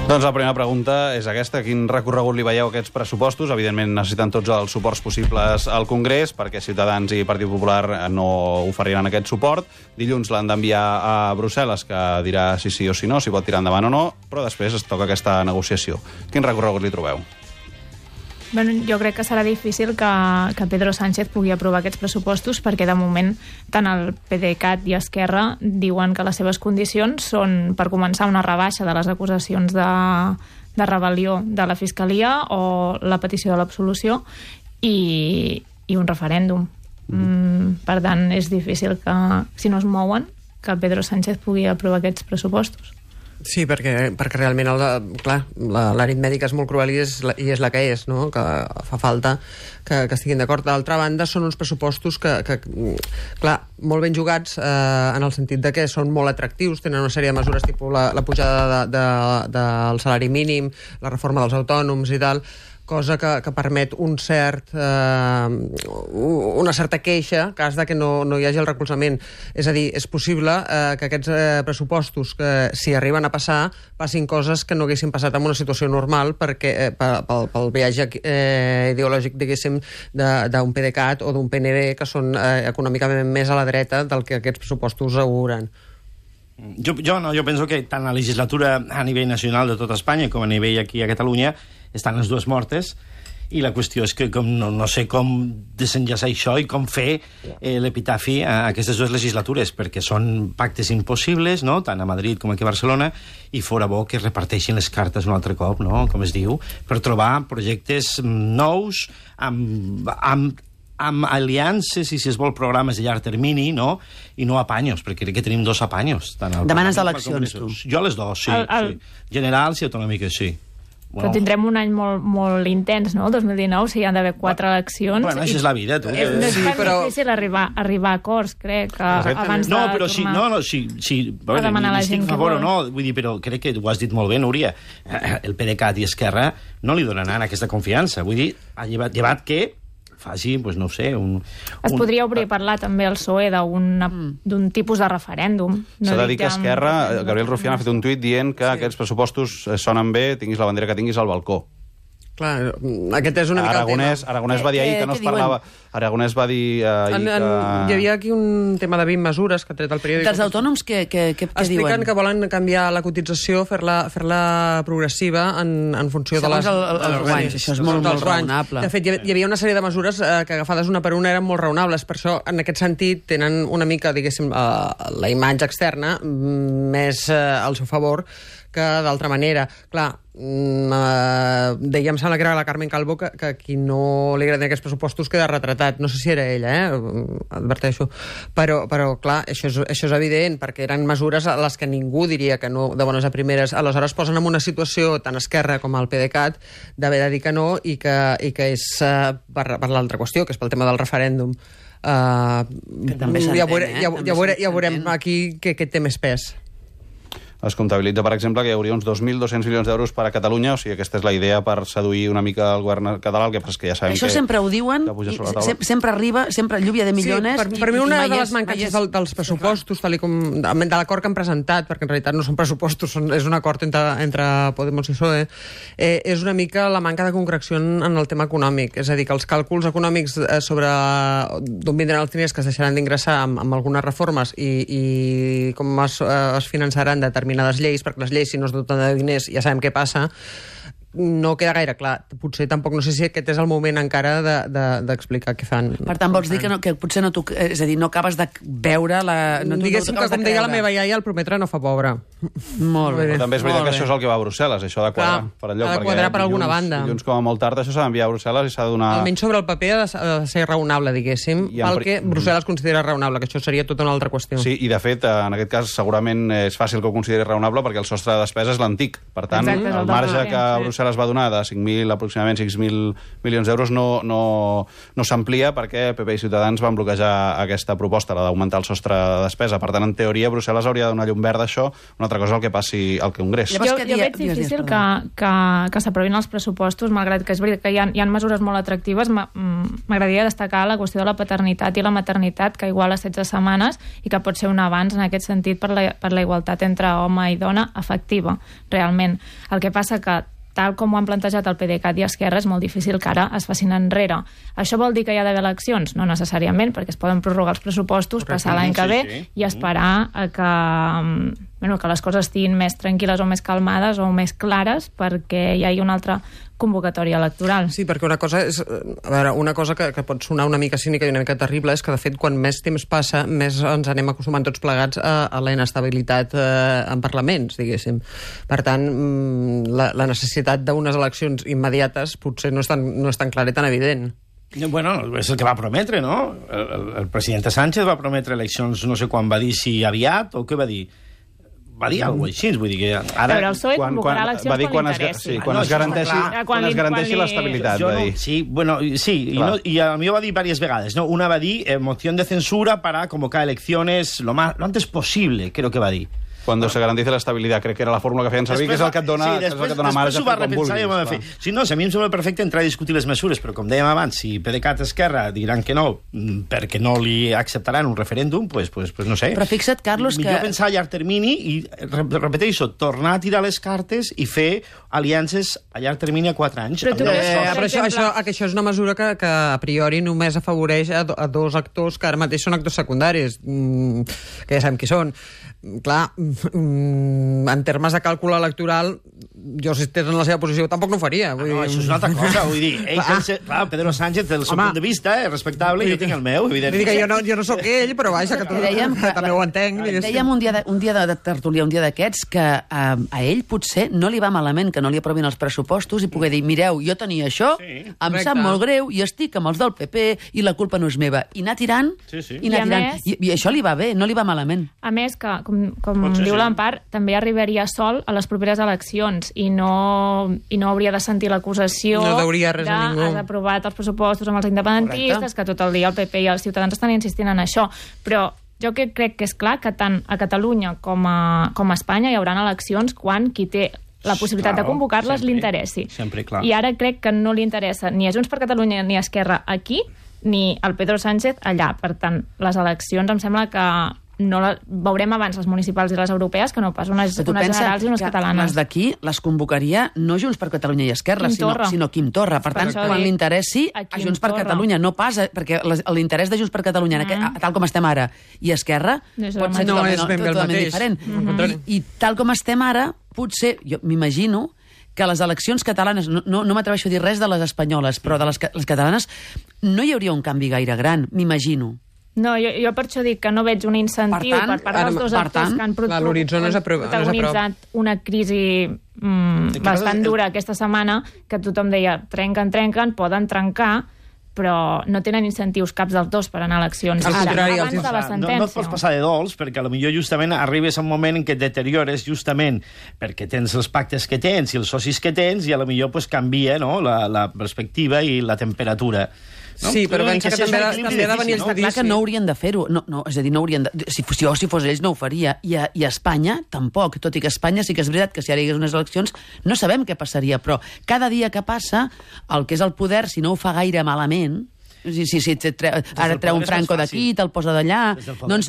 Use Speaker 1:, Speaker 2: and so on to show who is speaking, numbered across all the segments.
Speaker 1: Doncs la primera pregunta és aquesta. Quin recorregut li veieu a aquests pressupostos? Evidentment necessiten tots els suports possibles al Congrés, perquè Ciutadans i Partit Popular no oferiran aquest suport. Dilluns l'han d'enviar a Brussel·les, que dirà si sí o si no, si pot tirar endavant o no, però després es toca aquesta negociació. Quin recorregut li trobeu?
Speaker 2: Bueno, jo crec que serà difícil que Pedro Sánchez pugui aprovar aquests pressupostos perquè de moment tant el PDeCAT i Esquerra diuen que les seves condicions són, per començar, una rebaixa de les acusacions de rebel·lió de la Fiscalia o la petició de l'absolució i un referèndum. Per tant, és difícil que, si no es mouen, que Pedro Sánchez pugui aprovar aquests pressupostos.
Speaker 3: Sí, perquè realment l'aritmètica és molt cruel i és la que és, no? Que fa falta que estiguin d'acord. D'altra banda, són uns pressupostos que clar, molt ben jugats en el sentit de que són molt atractius, tenen una sèrie de mesures tipus la pujada del salari mínim, la reforma dels autònoms i tal, cosa que permet una certa queixa en cas de que no hi hagi el recolzament. És a dir, és possible que aquests pressupostos, que si arriben a passar, passin coses que no haguessin passat en una situació normal perquè pel viatge ideològic, diguéssim, d'un PDeCAT o d'un PNV, que són econòmicament més a la dreta del que aquests pressupostos auguren.
Speaker 4: Jo penso que tant la legislatura a nivell nacional de tot Espanya com a nivell aquí a Catalunya estan les dues mortes i la qüestió és que no sé com desenllaçar això i com fer l'epitafi a aquestes dues legislatures, perquè són pactes impossibles, no? Tant a Madrid com aquí a Barcelona, i fora bo que reparteixin les cartes un altre cop, no? Com es diu, per trobar projectes nous amb aliances i, si es vol, programes de llarg termini, no? I no apanyos, perquè crec que tenim dos apanyos.
Speaker 5: Demanes eleccions, tu?
Speaker 4: Jo les dos, sí. Generals i autonòmiques, sí.
Speaker 2: Però tindrem un any molt intens, no? El 2019, si hi han d'haver 4 eleccions.
Speaker 4: Bueno, això és la vida, tu.
Speaker 2: No és tan difícil arribar a acords, crec, abans de tornar a demanar a la gent que vol.
Speaker 4: Vull dir, però crec que ho has dit molt bé, Núria. El PDeCAT i Esquerra no li donaran aquesta confiança. Vull dir, llevat que faci, doncs no ho sé...
Speaker 2: Es podria obrir a parlar també al PSOE d'un tipus de referèndum.
Speaker 1: S'ha de dir que Esquerra, Gabriel Rufián ha fet un tuit dient que aquests pressupostos sonen bé, tinguis la bandera que tinguis al balcó.
Speaker 3: Clar, aquest és una mica el tema.
Speaker 1: Aragonès va dir ahir que no es parlava... Aragonès va dir ahir que...
Speaker 3: Hi havia aquí un tema de 20 mesures que ha tret el periòdic.
Speaker 5: Dels autònoms, què diuen?
Speaker 3: Expliquen que volen canviar la cotització, fer-la progressiva en funció de les...
Speaker 5: Els guanys, això és molt raonable.
Speaker 3: De fet, hi havia una sèrie de mesures que agafades una per una eren molt raonables, per això, en aquest sentit, tenen una mica, diguéssim, la imatge externa més al seu favor que d'altra manera. Clar, deia, em sembla que era la Carmen Calvo, que qui no li agraden aquests pressupostos queda retratat. No sé si era ella, adverteixo. Però clar, això és evident, perquè eren mesures a les que ningú diria que no de bones a primeres. Aleshores posen en una situació tant Esquerra com el PDeCAT d'haver de dir que no i que és per l'altra qüestió, que és pel tema del referèndum.
Speaker 5: Que també s'entén,
Speaker 3: ja veurem aquí què té més pes.
Speaker 1: Es comptabilitza, per exemple, que hi hauria uns 2.200 milions d'euros per a Catalunya, o sigui, aquesta és la idea per seduir una mica el govern català, el que passa és que ja sabem
Speaker 5: això
Speaker 1: que...
Speaker 5: sempre ho diuen, sempre arriba, sempre lluvia de millones...
Speaker 3: Sí, per mi una de les mancances dels pressupostos, tal com de l'acord que han presentat, perquè en realitat no són pressupostos, és un acord entre Podemos i PSOE, és una mica la manca de concreció en el tema econòmic. És a dir, que els càlculs econòmics sobre d'on vindran els diners que es deixaran d'ingressar amb algunes reformes i com es finançaran determinades lleis, perquè les lleis, si no es doten de diners, ja sabem què passa, no queda gaire clar. Potser tampoc, no sé si aquest és el moment encara d'explicar què fan.
Speaker 5: Per tant, vols dir que potser no... És a dir, no acabes de veure la...
Speaker 3: Diguéssim que, com deia la meva iaia, el prometre no fa pobre.
Speaker 5: Molt bé.
Speaker 1: Però també és veritat que això és el que va a Brussel·les, això de quadrar per enlloc.
Speaker 3: Ha de quadrar per alguna banda.
Speaker 1: Dilluns, com a molt tard, això s'ha d'enviar a Brussel·les i s'ha de donar...
Speaker 3: Almenys sobre el paper ha de ser raonable, diguéssim, pel que Brussel·les considera raonable, que això seria tota una altra qüestió.
Speaker 1: Sí, i de fet, en aquest cas, segurari raonable perquè el sostre de despesa és l'antic. Per tant, el marge que Brussel·les Brussel·les va donar de 5.000, aproximadament 6.000 milions d'euros, no s'amplia perquè PP i Ciutadans van bloquejar aquesta proposta, la d'augmentar el sostre de despesa. Per tant, en teoria, Brussel·les hauria de donar llum verda a això. Una altra cosa és el que passi al Congrés.
Speaker 2: Jo veig difícil que s'aprovin els pressupostos, malgrat que és veritat que hi ha mesures molt atractives. M'agradaria destacar la qüestió de la paternitat i la maternitat, que igual a 16 setmanes i que pot ser un avanç en aquest sentit per la igualtat entre home i dona efectiva, realment. El que passa que tal com ho han plantejat el PDeCAT i Esquerra, és molt difícil que ara es facin enrere. Això vol dir que hi ha d'haver eleccions? No necessàriament, perquè es poden prorrogar els pressupostos, passar l'any que ve i esperar que les coses estiguin més tranquil·les o més calmades o més clares perquè hi hagi una altra convocatòria electoral.
Speaker 3: Sí, perquè una cosa és... A veure, una cosa que pot sonar una mica cínica i una mica terrible és que, de fet, quan més temps passa, més ens anem acostumant tots plegats a la inestabilitat en parlaments, diguéssim. Per tant, la necessitat d'unes eleccions immediates potser no és tan clara i tan evident.
Speaker 4: Bueno, és el que va prometre, no? El president Sánchez va prometre eleccions, no sé quan va dir, si aviat o què va dir. Va dir alguna cosa així, vull dir que ara...
Speaker 2: Però el PSOE convocarà eleccions quan li interessi.
Speaker 1: Quan es garanteixi l'estabilitat, va dir.
Speaker 4: Sí, bueno, sí, i a mi va dir diverses vegades, ¿no? Una va dir moción de censura para convocar elecciones lo antes posible, creo que va dir.
Speaker 1: Cuando se garantice la estabilitat, crec que era la fórmula que feien servir, que és el que et dona marge a fer quan vulguis.
Speaker 4: Sí, no, a mi em sembla perfecte entrar a discutir les mesures, però com dèiem abans, si PDeCAT Esquerra diran que no, perquè no li acceptaran un referèndum, pues no sé.
Speaker 5: Però fixa't, Carlos, que...
Speaker 4: Millor pensar a llarg termini i, repeteixo, tornar a tirar les cartes i fer aliances a llarg termini a 4 anys.
Speaker 3: Però això és una mesura que a priori només afavoreix a dos actors que ara mateix són actors secundaris, que ja sabem qui són. Clar, en termes de càlcul electoral, jo si estigués en la seva posició tampoc no ho faria.
Speaker 4: No, això és una altra cosa, vull dir, clar, Pedro Sánchez té el seu punt de vista, respectable, jo tinc el meu, evidentment.
Speaker 3: Vull dir que jo no sóc ell, però vaja, que també ho entenc.
Speaker 5: Dèiem un dia de tertúlia, un dia d'aquests, que a ell potser no li va malament que no li aprovin els pressupostos i poder dir, mireu, jo tenia això, em sap molt greu, i estic amb els del PP i la culpa no és meva. I anar tirant, i això li va bé, no li va malament.
Speaker 2: A més, que com diu l'Empar, també arribaria sol a les properes eleccions i no hauria de sentir l'acusació has aprovat els pressupostos amb els independentistes, que tot el dia el PP i els Ciutadans estan insistint en això. Però jo crec que és clar que tant a Catalunya com a Espanya hi haurà eleccions quan qui té la possibilitat de convocar-les li interessi. I ara crec que no li interessa ni a Junts per Catalunya ni a Esquerra aquí, ni al Pedro Sánchez allà. Per tant, les eleccions em sembla que veurem abans les municipals i les europees que no pas unes generals i unes catalanes.
Speaker 5: Les d'aquí les convocaria no Junts per Catalunya i Esquerra, sinó Quim Torra. Per tant, quan l'interessi a Junts per Catalunya, no pas... Perquè l'interès de Junts per Catalunya, tal com estem ara, i Esquerra, pot ser totalment diferent. I tal com estem ara, potser, jo m'imagino que les eleccions catalanes, no m'atreveixo a dir res de les espanyoles, però de les catalanes no hi hauria un canvi gaire gran, m'imagino.
Speaker 2: No, jo per això dic que no veig un incentiu per part dels dos actors que han protagonitzat una crisi bastant dura aquesta setmana, que tothom deia trenquen, poden trencar, però no tenen incentius caps dels dos per anar a eleccions.
Speaker 3: Al contrari,
Speaker 4: no et pots passar de dolç, perquè potser justament arribes a un moment en què et deteriores justament perquè tens els pactes que tens i els socis que tens i potser canvia la perspectiva i la temperatura. No?
Speaker 3: Sí, però pensa que també ha de venir el judici.
Speaker 5: Clar que no haurien de fer-ho. És a dir, no haurien de... Si fos ells no ho faria. I a Espanya tampoc. Tot i que a Espanya sí que és veritat que si ara hi hagués unes eleccions no sabem què passaria, però cada dia que passa, el que és el poder, si no ho fa gaire malament... ara treu un Franco d'aquí, te'l posa d'allà, doncs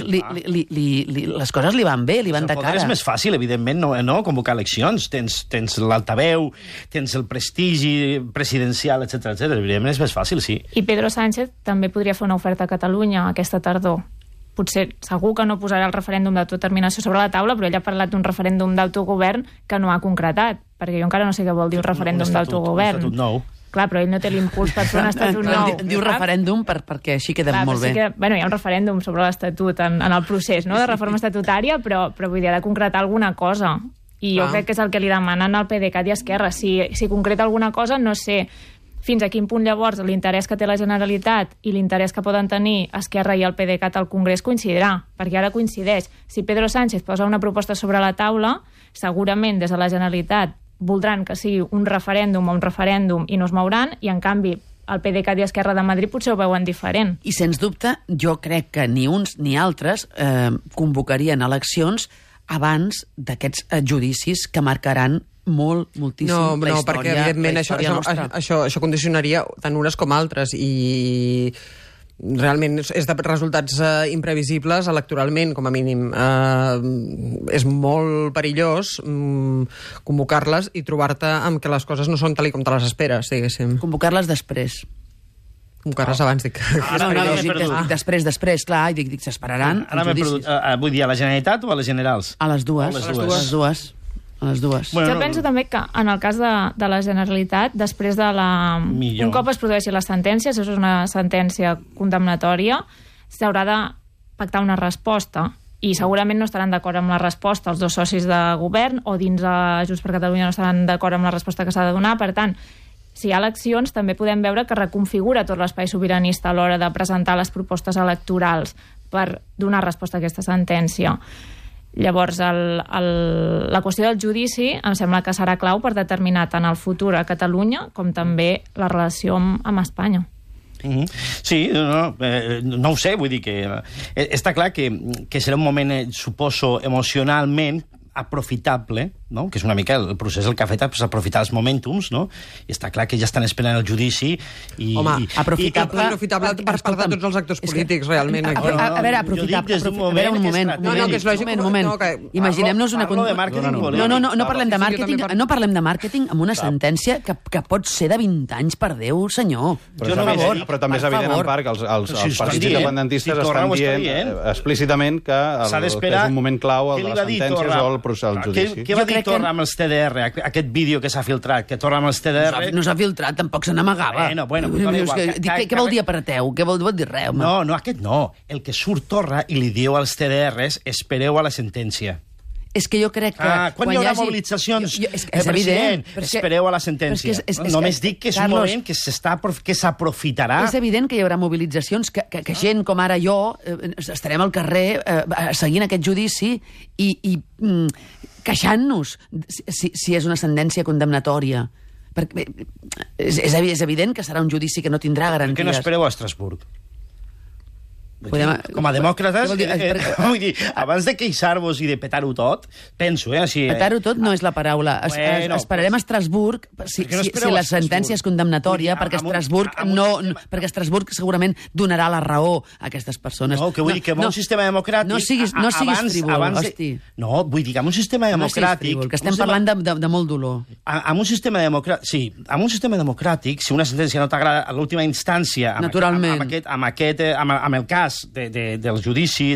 Speaker 5: les coses li van bé, li van de cara.
Speaker 4: El poder és més fàcil, evidentment, no convocar eleccions. Tens l'altaveu, tens el prestigi presidencial, etc. Evidentment és més fàcil, sí.
Speaker 2: I Pedro Sánchez també podria fer una oferta a Catalunya aquesta tardor. Potser, segur que no posarà el referèndum d'autodeterminació sobre la taula, però ell ha parlat d'un referèndum d'autogovern que no ha concretat, perquè jo encara no sé què vol dir un referèndum d'autogovern.
Speaker 4: Un estatut nou.
Speaker 2: Clar, però ell no té l'impuls per fer un estatut nou.
Speaker 5: Diu referèndum perquè així queda molt bé.
Speaker 2: Hi ha un referèndum sobre l'estatut en el procés de reforma estatutària, però vull dir, ha de concretar alguna cosa. I jo crec que és el que li demanen al PDeCAT i Esquerra. Si concreta alguna cosa, no sé fins a quin punt llavors l'interès que té la Generalitat i l'interès que poden tenir Esquerra i el PDeCAT al Congrés coincidirà, perquè ara coincideix. Si Pedro Sánchez posa una proposta sobre la taula, segurament des de la Generalitat voldran que sigui un referèndum o un referèndum i no es mouran, i en canvi el PDeCAT i Esquerra de Madrid potser ho veuen diferent.
Speaker 5: I sens dubte, jo crec que ni uns ni altres convocarien eleccions abans d'aquests judicis que marcaran moltíssim la història.
Speaker 3: No, perquè evidentment això condicionaria tant unes com altres, i realment és de resultats imprevisibles electoralment, com a mínim. És molt perillós convocar-les i trobar-te amb que les coses no són tal com te les esperes, diguéssim.
Speaker 5: Convocar-les després.
Speaker 3: Convocar-les abans, dic.
Speaker 5: Després, clar, dic, s'esperaran.
Speaker 4: Ara m'he perdut. Vull dir, a la Generalitat o a les generals?
Speaker 5: A les dues. A les dues.
Speaker 2: Bueno, jo penso també que en el cas de la Generalitat, després de un cop es produeixi la sentència, si és una sentència condemnatòria, s'haurà de pactar una resposta, i segurament no estaran d'acord amb la resposta els dos socis de govern, o dins de Junts per Catalunya no estaran d'acord amb la resposta que s'ha de donar. Per tant, si hi ha eleccions, també podem veure que reconfigura tot l'espai sobiranista a l'hora de presentar les propostes electorals per donar resposta a aquesta sentència. Llavors, la qüestió del judici em sembla que serà clau per determinar tant el futur a Catalunya com també la relació amb Espanya.
Speaker 4: Sí, no ho sé, vull dir que està clar que serà un moment, suposo, emocionalment aprofitable, no? Que és una mica el procés el que ha fet és aprofitar els momentums, no? I està clar que ja estan esperant el judici i...
Speaker 3: Home, aprofitable per part de tots els actors polítics, realment.
Speaker 5: A veure, aprofitable... A veure, un moment. Imaginem-nos una... No parlem de màrqueting, no parlem de màrqueting amb una sentència que pot ser de 20 anys, per Déu, senyor.
Speaker 1: Però també és evident, en part, que els partits independentistes estan dient explícitament que és un moment clau el de les sentències o el judici.
Speaker 4: Què va dir Torra amb els TDR, aquest vídeo que s'ha filtrat, que Torra amb els TDR...
Speaker 5: No s'ha filtrat, tampoc se n'amagava. Què vol dir apreteu? Què vol dir res, home?
Speaker 4: No, aquest no. El que surt Torra i li diu als TDRs, espereu a la sentència.
Speaker 5: És que jo crec que...
Speaker 4: Quan hi haurà mobilitzacions, president, espereu a la sentència. Només dic que és un moment que s'aprofitarà.
Speaker 5: És evident que hi haurà mobilitzacions, que gent com ara jo estarem al carrer seguint aquest judici i queixant-nos si és una sentència condemnatòria. És evident que serà un judici que no tindrà garanties.
Speaker 4: Per què no espereu a Estrasburg? Com a demòcrates, vull dir, abans de queixar-vos i de petar-ho tot, penso, així...
Speaker 5: Petar-ho tot no és la paraula. Esperarem a Estrasburg si la sentència és condemnatòria, perquè Estrasburg segurament donarà la raó a aquestes persones.
Speaker 4: No, que vull dir que amb un sistema democràtic...
Speaker 5: No siguis frívol, hosti.
Speaker 4: No, vull dir que amb un sistema democràtic...
Speaker 5: Que estem parlant de molt dolor.
Speaker 4: Amb un sistema democràtic... Sí, amb un sistema democràtic, si una sentència no t'agrada a l'última instància, amb el cas del judici,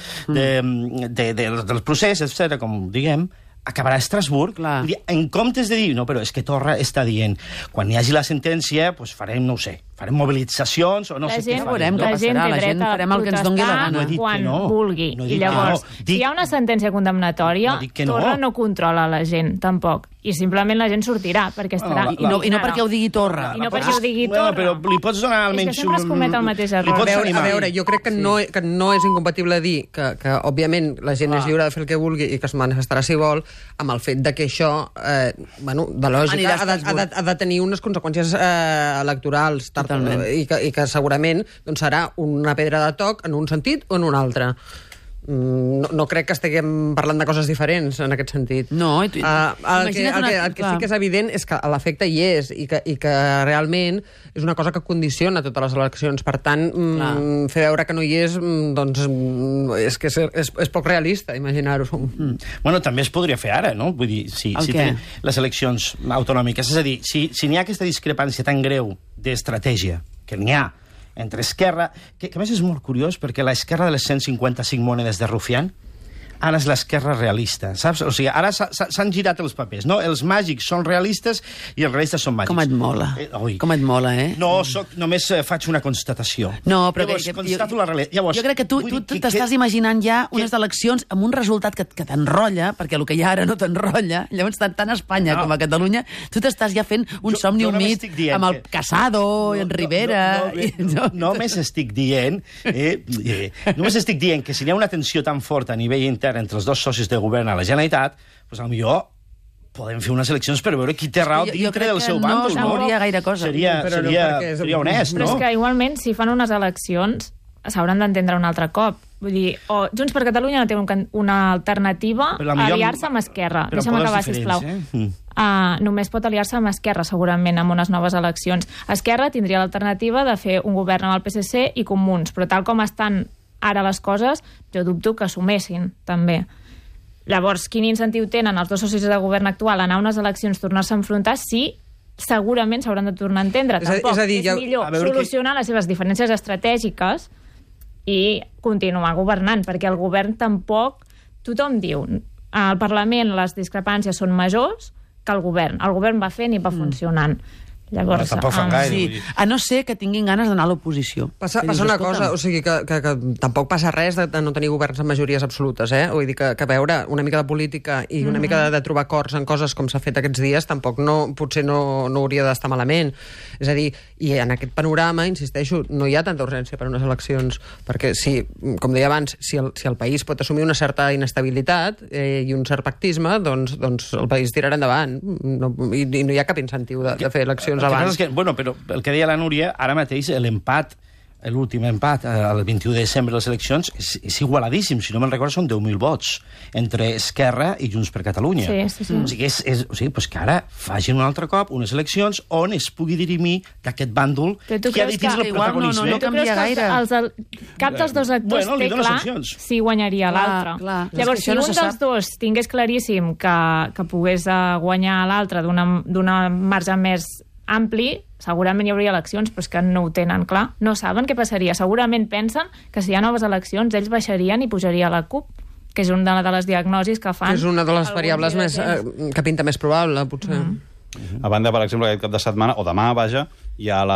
Speaker 4: del procés, etc., com diguem, acabarà a Estrasburg. En comptes de dir, no, però és que Torra està dient, quan hi hagi la sentència, doncs farem, no ho sé, farem mobilitzacions o no sé què farem.
Speaker 2: La gent té dret a protestar quan vulgui. I llavors, si hi ha una sentència condemnatòria, Torra no controla la gent, tampoc. I simplement la gent sortirà, perquè estarà...
Speaker 5: I no perquè ho digui Torra.
Speaker 2: I no perquè ho digui Torra.
Speaker 4: Però li pots donar almenys...
Speaker 2: És que sempre es comet el mateix error.
Speaker 3: A veure, jo crec que no és incompatible dir que òbviament, la gent és lliure de fer el que vulgui i que es manifestarà si vol, amb el fet de que això, de lògica, ha de tenir unes conseqüències electorals i que segurament serà una pedra de toc en un sentit o en un altre. No crec que estiguem parlant de coses diferents en aquest sentit.
Speaker 5: No,
Speaker 3: el que sí que és evident és que l'efecte hi és i que realment és una cosa que condiciona totes les eleccions. Per tant, fer veure que no hi és, doncs és que és poc realista imaginar-ho.
Speaker 4: Bueno, també es podria fer ara, no? Vull dir, si tenim les eleccions autonòmiques. És a dir, si n'hi ha aquesta discrepància tan greu d'estratègia, que n'hi ha, entre Esquerra, que a més és molt curiós perquè l'esquerra de les 155 monedes de Rufián ara és l'esquerra realista, saps? O sigui, ara s'han girat els papers, no? Els màgics són realistes i els realistes són màgics.
Speaker 5: Com et mola. Com et mola,
Speaker 4: No, només faig una constatació.
Speaker 5: No, però
Speaker 4: llavors, constato la realitat.
Speaker 5: Jo crec que tu t'estàs imaginant ja unes eleccions amb un resultat que t'enrotlla, perquè el que hi ha ara no t'enrotlla, llavors tant a Espanya com a Catalunya, tu t'estàs ja fent un somni humit amb el Casado i en Rivera...
Speaker 4: Només estic dient que si hi ha una tensió tan forta a nivell intern entre els dos socis de govern a la Generalitat, doncs potser podem fer unes eleccions per veure qui té raó dintre del seu bàndol, no?
Speaker 5: No hauria gaire cosa.
Speaker 4: Seria honest, no?
Speaker 2: Però és que igualment, si fan unes eleccions, s'hauran d'entendre un altre cop. Vull dir, Junts per Catalunya no té una alternativa a aliar-se amb Esquerra. Deixa'm acabar, sisplau. Només pot aliar-se amb Esquerra, segurament, amb unes noves eleccions. Esquerra tindria l'alternativa de fer un govern amb el PSC i Comuns, però tal com estan ara les coses, jo dubto que assumessin, també. Llavors, quin incentiu tenen els dos socis de govern actual a anar a unes eleccions, tornar-se a enfrontar, si segurament s'hauran de tornar a entendre. Tampoc és millor solucionar les seves diferències estratègiques i continuar governant, perquè el govern tampoc... Tothom diu, al Parlament les discrepàncies són majors que el govern. El govern va fent i va funcionant. Llavors,
Speaker 4: tampoc fan gaire.
Speaker 5: Sí. A no ser que tinguin ganes d'anar a l'oposició.
Speaker 3: Passa una cosa, o sigui, que tampoc passa res de no tenir governs amb majories absolutes, eh? Vull dir que veure una mica de política i una mica de trobar acords en coses com s'ha fet aquests dies tampoc potser no hauria d'estar malament. És a dir, i en aquest panorama, insisteixo, no hi ha tanta urgència per unes eleccions, perquè si, com deia abans, si el país pot assumir una certa inestabilitat i un cert pactisme, doncs el país tirarà endavant. I no hi ha cap incentiu de fer eleccions abans.
Speaker 4: Bueno, però el que deia la Núria, ara mateix l'últim empat, el 21 de desembre de les eleccions, és igualadíssim. Si no me'n recordo, són 10.000 vots entre Esquerra i Junts per Catalunya.
Speaker 2: Sí.
Speaker 4: O sigui, que ara facin un altre cop unes eleccions on es pugui dirimir d'aquest bàndol que ha de tindre el protagonisme.
Speaker 5: No canvia gaire.
Speaker 2: Cap dels dos actors té clar si guanyaria l'altre. Llavors, si un dels dos tingués claríssim que pogués guanyar l'altre d'una marge més ampli, segurament hi hauria eleccions, però és que no ho tenen clar. No saben què passaria. Segurament pensen que si hi ha noves eleccions, ells baixarien i pujaria a la CUP, que és una de les diagnosis que fan.
Speaker 3: És una de les variables que pinta més probable, potser.
Speaker 1: A banda, per exemple, aquest cap de setmana, o demà, vaja, hi ha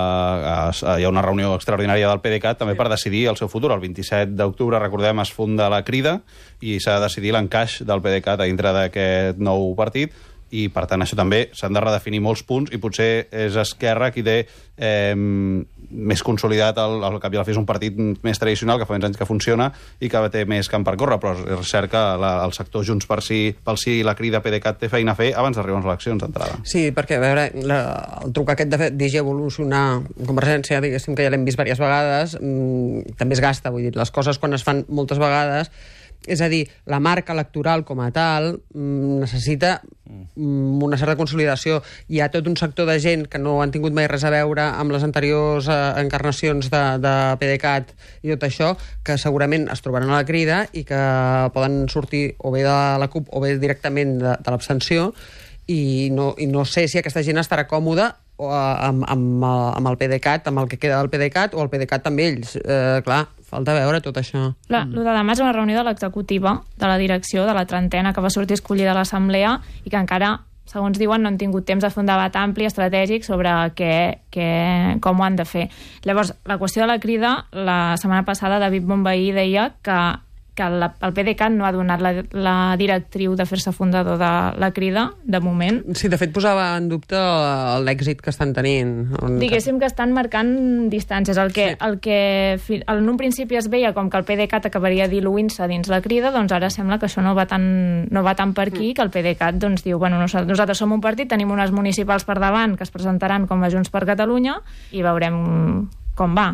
Speaker 1: una reunió extraordinària del PDeCAT també per decidir el seu futur. El 27 d'octubre, recordem, es funda la Crida i s'ha de decidir l'encaix del PDeCAT a dintre d'aquest nou partit, i per tant això també s'han de redefinir molts punts i potser és Esquerra qui té més consolidat al cap i a la fi és un partit més tradicional que fa uns anys que funciona i que té més camp per córrer, però és cert que el sector Junts pel Sí i la Crida PDeCAT té feina a fer abans d'arribar a les eleccions d'entrada.
Speaker 3: Sí, perquè a veure, el truc aquest de evolucionar Convergència, diguéssim que ja l'hem vist diverses vegades, també es gasta, vull dir, les coses quan es fan moltes vegades. És a dir, la marca electoral com a tal necessita una certa consolidació. Hi ha tot un sector de gent que no han tingut mai res a veure amb les anteriors encarnacions de PDeCAT i tot això, que segurament es trobaran a la Crida i que poden sortir o bé de la CUP o bé directament de l'abstenció, i no sé si aquesta gent estarà còmoda amb el PDeCAT, amb el que queda del PDeCAT, o el PDeCAT amb ells. Clar, falta veure tot això.
Speaker 2: El de demà és una reunió de l'executiva, de la direcció, de la trentena, que va sortir escollida a l'Assemblea i que encara, segons diuen, no han tingut temps de fer un debat ampli, estratègic, sobre com ho han de fer. Llavors, la qüestió de la Crida, la setmana passada David Bonvehí deia que el PDeCAT no ha donat la directriu de fer-se fundador de la Crida, de moment.
Speaker 3: Sí, de fet posava en dubte l'èxit que estan tenint.
Speaker 2: Diguéssim que estan marcant distàncies. El que en un principi es veia com que el PDeCAT acabaria diluint-se dins la Crida, doncs ara sembla que això no va tan per aquí, que el PDeCAT doncs, diu, bueno, nosaltres som un partit, tenim unes municipals per davant que es presentaran com a Junts per Catalunya i veurem com va.